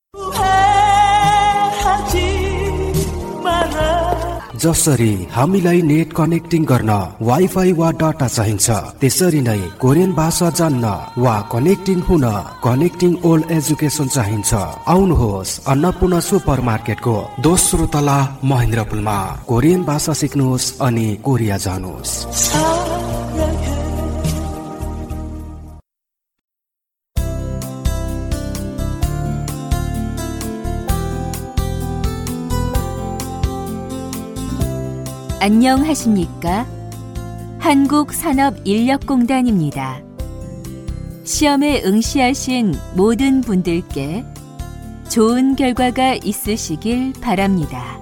जसरी हामीलाई net connecting गर्न वाइफाई वा डाटा चाहिन्छ, त्यसरी नै कोरियन भाषा जान्न वा कनेक्टिङ हुन कनेक्टिङ ओल्ड एजुकेसन चाहिन्छ। आउनुहोस् अन्नपूर्ण सुपरमार्केटको दोस्रो तला महेन्द्रपुलमा कोरियन भाषा सिक्नुहोस् अनि कोरिया जानुहोस्। 안녕하십니까? 한국산업인력공단입니다. 시험에 응시하신 모든 분들께 좋은 결과가 있으시길 바랍니다.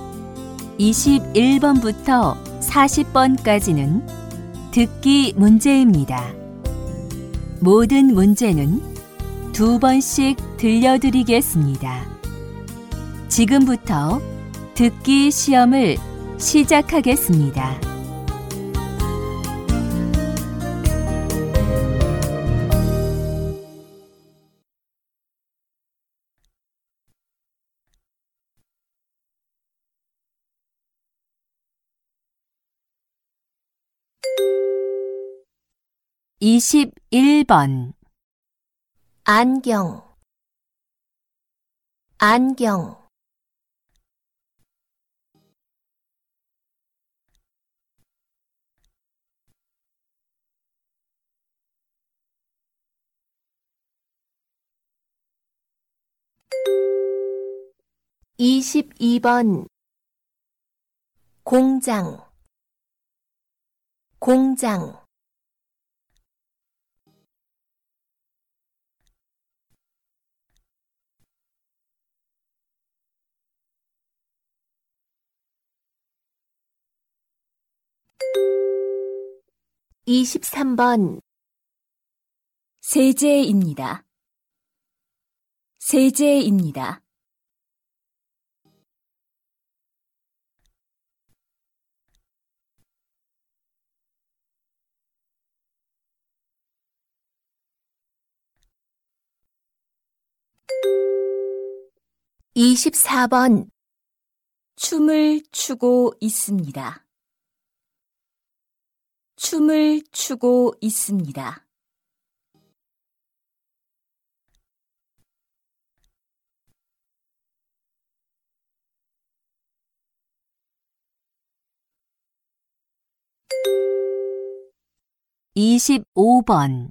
21번부터 40번까지는 듣기 문제입니다. 모든 문제는 2번씩 들려드리겠습니다. 지금부터 듣기 시험을 시작하겠습니다. (21번) 안경, 안경. 22번 공장, 공장. 23번 세제입니다. 세제입니다. 24번 춤을 추고 있습니다. 춤을 추고 있습니다. 25번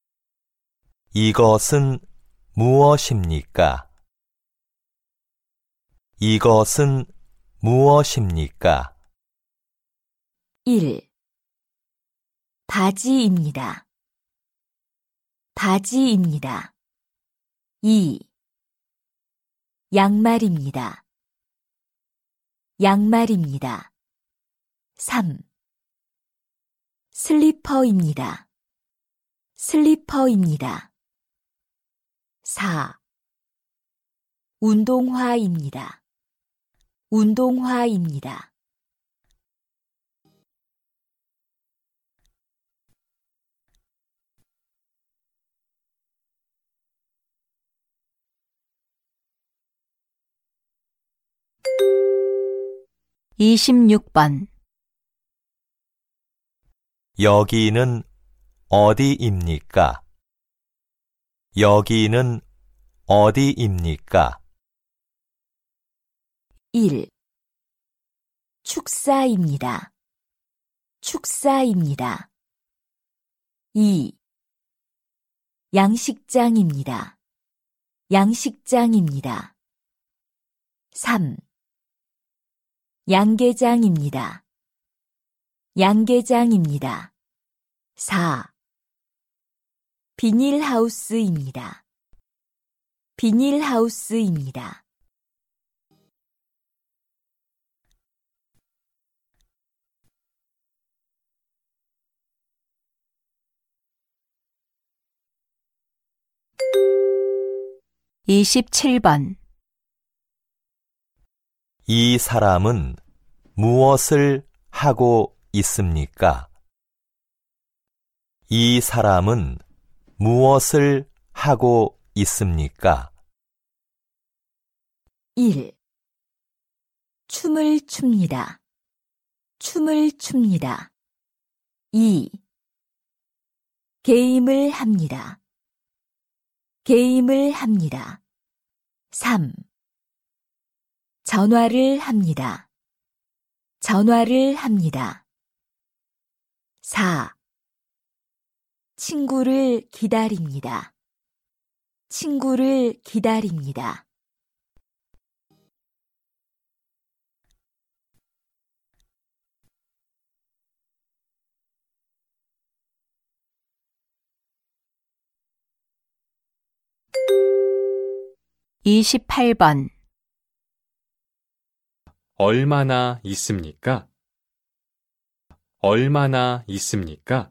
이것은 무엇입니까? 이것은 무엇입니까? 1. 바지입니다. 바지입니다. 2. 양말입니다. 양말입니다. 3. 슬리퍼입니다. 슬리퍼입니다. 4. 운동화입니다. 운동화입니다. 26번 여기는 어디입니까? 여기는 어디입니까? 1. 축사입니다. 축사입니다. 2. 양식장입니다. 양식장입니다. 3. 양계장입니다. 양계장입니다. 4. 비닐하우스입니다. 비닐하우스입니다. 27번 이 사람은 무엇을 하고 있습니까? 이 사람은 무엇을 하고 있습니까? 1. 춤을 춥니다. 춤을 춥니다. 2. 게임을 합니다. 게임을 합니다. 3. 전화를 합니다. 전화를 합니다. 4. 친구를 기다립니다. 친구를 기다립니다. 이십팔 번 얼마나 있습니까? 얼마나 있습니까?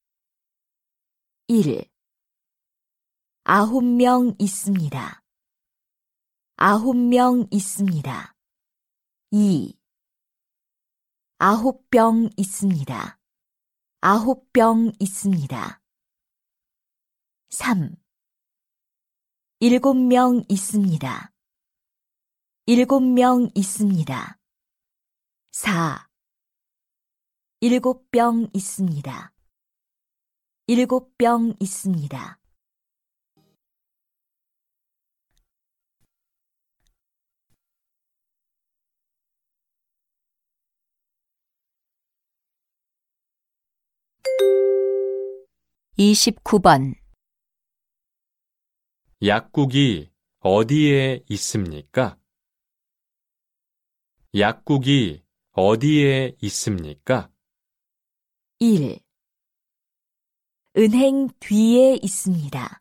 1. 9명 있습니다. 9명 있습니다. 2. 9병 있습니다. 9병 있습니다. 3. 7명 있습니다. 7명 있습니다. 4. 7병 있습니다. 7병 있습니다. 이십구 번 약국이 어디에 있습니까? 약국이 어디에 있습니까? 1. 은행 뒤에 있습니다.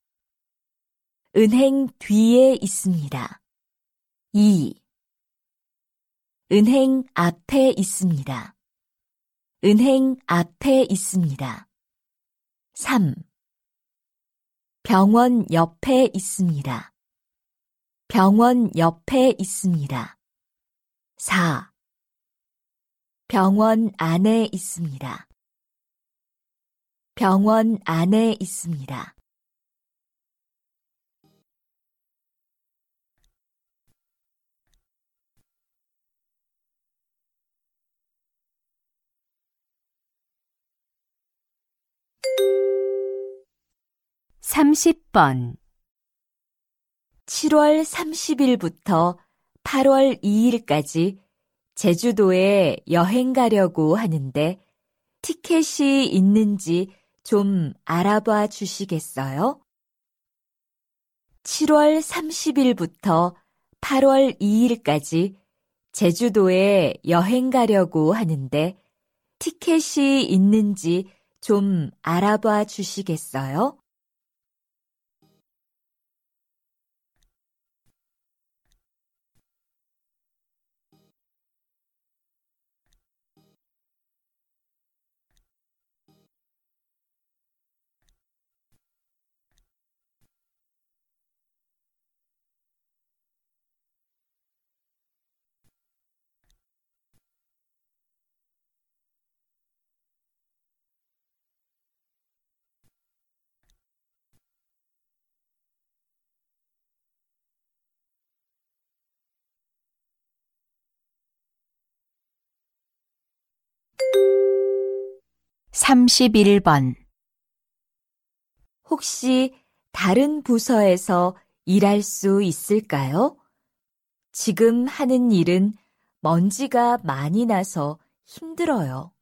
은행 뒤에 있습니다. 2. 은행 앞에 있습니다. 은행 앞에 있습니다. 3. 병원 옆에 있습니다. 병원 옆에 있습니다. 4. 병원 안에 있습니다. 병원 안에 있습니다. 삼십 번 7월 30일부터 8월 2일까지 제주도에 여행 가려고 하는데 티켓이 있는지 좀 알아봐 주시겠어요? 7월 30일부터 8월 2일까지 제주도에 여행 가려고 하는데 티켓이 있는지 좀 알아봐 주시겠어요? 삼십일 번 혹시 다른 부서에서 일할 수 있을까요? 지금 하는 일은 먼지가 많이 나서 힘들어요.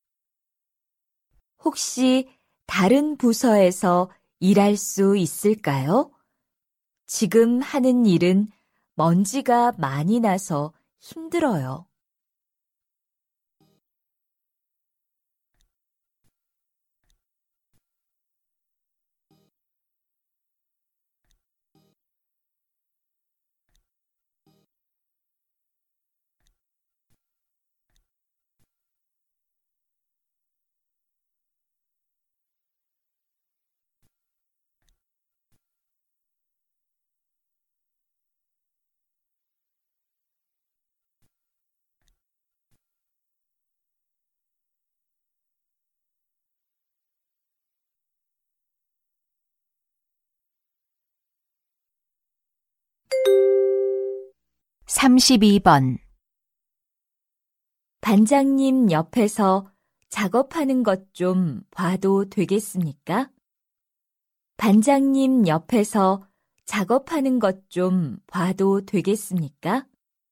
혹시 다른 부서에서 일할 수 있을까요? 지금 하는 일은 먼지가 많이 나서 힘들어요. 32번. 반장님 옆에서 작업하는 것 좀 봐도 되겠습니까? 반장님 옆에서 작업하는 것 좀 봐도 되겠습니까?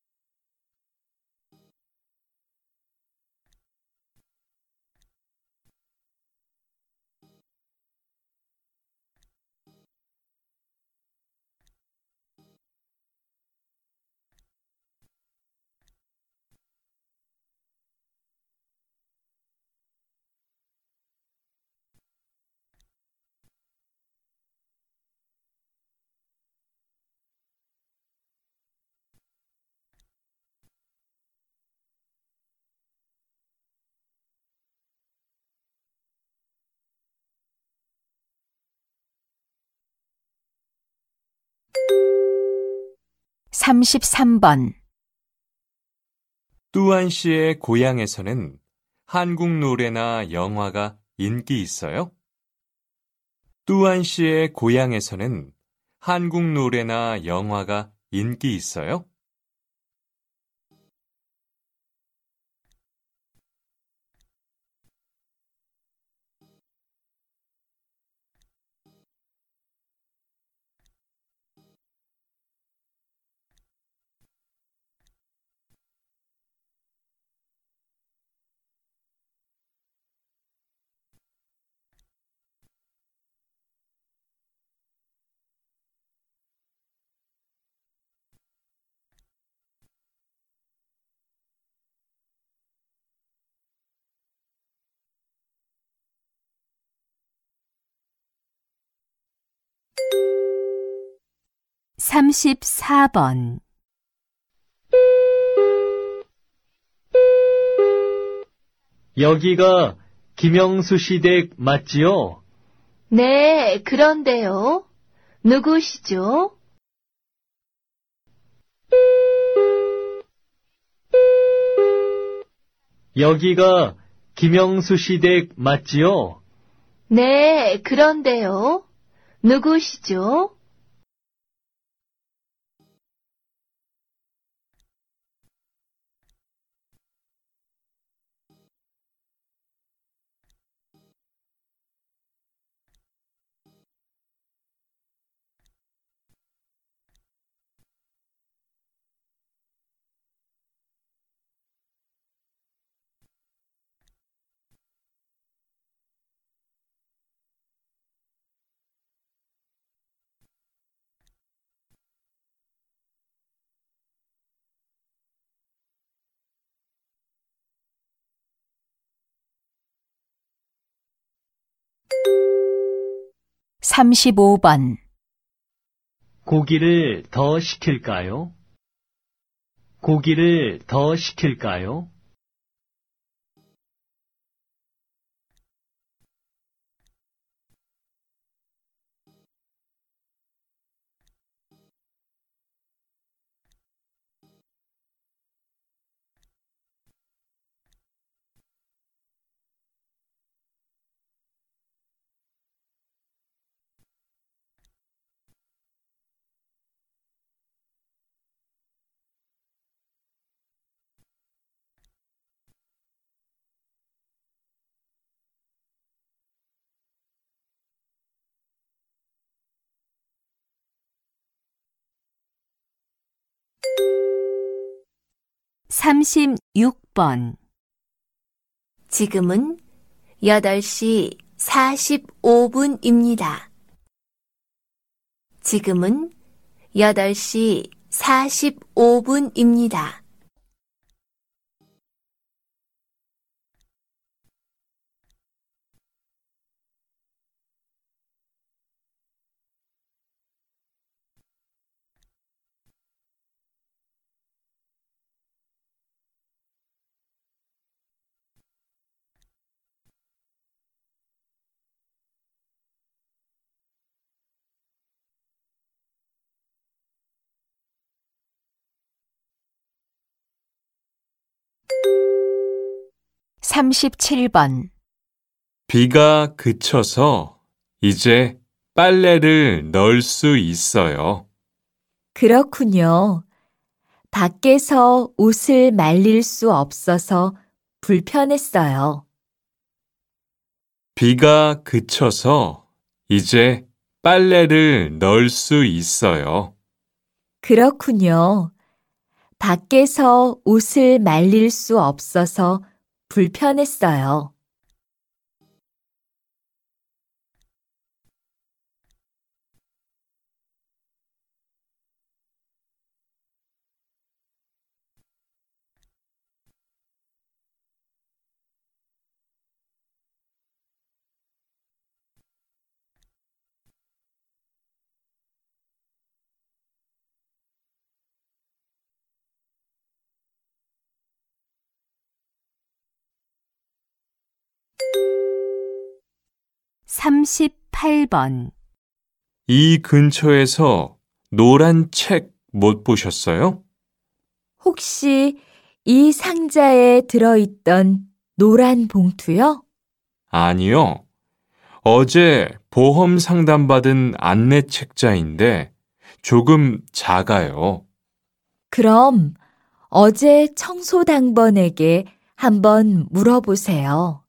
삼십삼 번. 뚜안 씨의 고향에서는 한국 노래나 영화가 인기 있어요? 뚜안 씨의 고향에서는 한국 노래나 영화가 인기 있어요? 삼십사 번. 여기가 김영수 씨 댁 맞지요? 네, 그런데요. 누구시죠? 여기가 김영수 씨 댁 맞지요? 네, 그런데요. 누구시죠? 삼십오 번. 고기를 더 시킬까요? 고기를 더 시킬까요? 삼십육 번. 지금은 8시 45분입니다. 지금은 8시 45분입니다. 삼십칠 번. 비가 그쳐서 이제 빨래를 넣을 수 있어요. 그렇군요. 밖에서 옷을 말릴 수 없어서 불편했어요. 비가 그쳐서 이제 빨래를 넣을 수 있어요. 그렇군요. 밖에서 옷을 말릴 수 없어서 불편했어요. 삼십팔 번 이 근처에서 노란 책 못 보셨어요? 혹시 이 상자에 들어있던 노란 봉투요? 아니요. 어제 보험 상담받은 안내 책자인데 조금 작아요. 그럼 어제 청소당번에게 한번 물어보세요.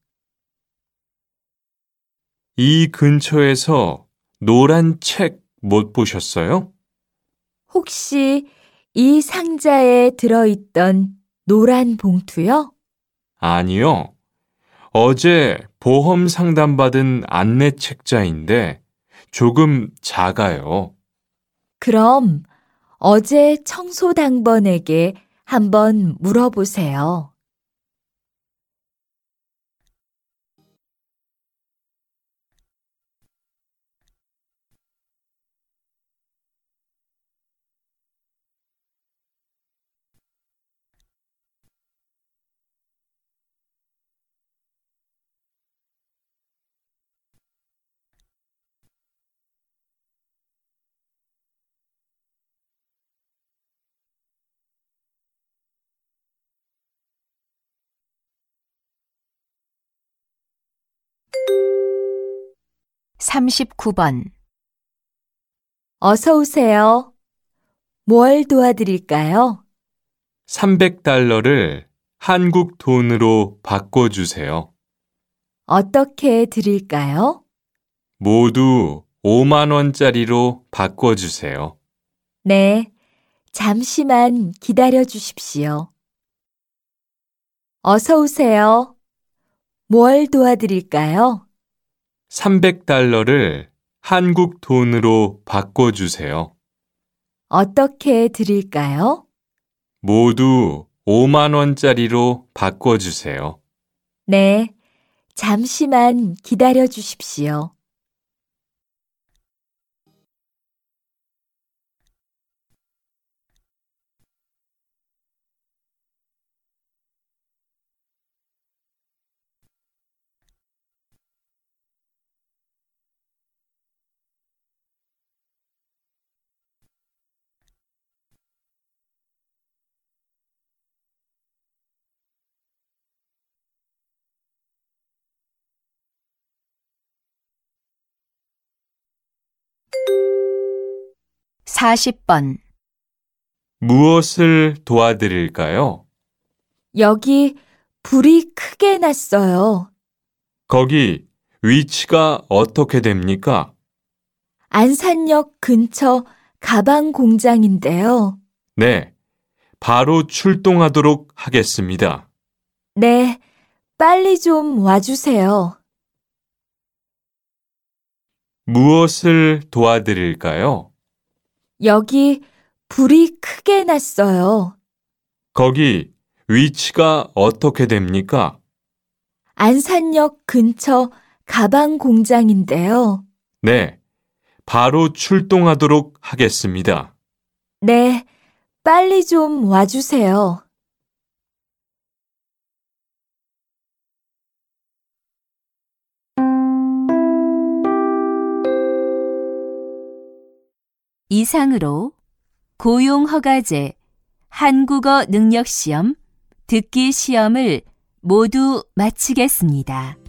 이 근처에서 노란 책 못 보셨어요? 혹시 이 상자에 들어있던 노란 봉투요? 아니요. 어제 보험 상담받은 안내 책자인데 조금 작아요. 그럼 어제 청소당번에게 한번 물어보세요. 삼십구 번 어서 오세요. 뭘 도와드릴까요? 300달러를 한국 돈으로 바꿔주세요. 어떻게 드릴까요? 모두 5만 원짜리로 바꿔주세요. 네, 잠시만 기다려 주십시오. 어서 오세요. 뭘 도와드릴까요? 300달러를 한국 돈으로 바꿔주세요. 어떻게 드릴까요? 모두 5만 원짜리로 바꿔주세요. 네, 잠시만 기다려 주십시오. 사십 번 무엇을 도와드릴까요? 여기 불이 크게 났어요. 거기 위치가 어떻게 됩니까? 안산역 근처 가방 공장인데요. 네, 바로 출동하도록 하겠습니다. 네, 빨리 좀 와주세요. 무엇을 도와드릴까요? 여기 불이 크게 났어요. 거기 위치가 어떻게 됩니까? 안산역 근처 가방 공장인데요. 네, 바로 출동하도록 하겠습니다. 네, 빨리 좀 와주세요. 이상으로 고용허가제, 한국어 능력시험, 듣기 시험을 모두 마치겠습니다.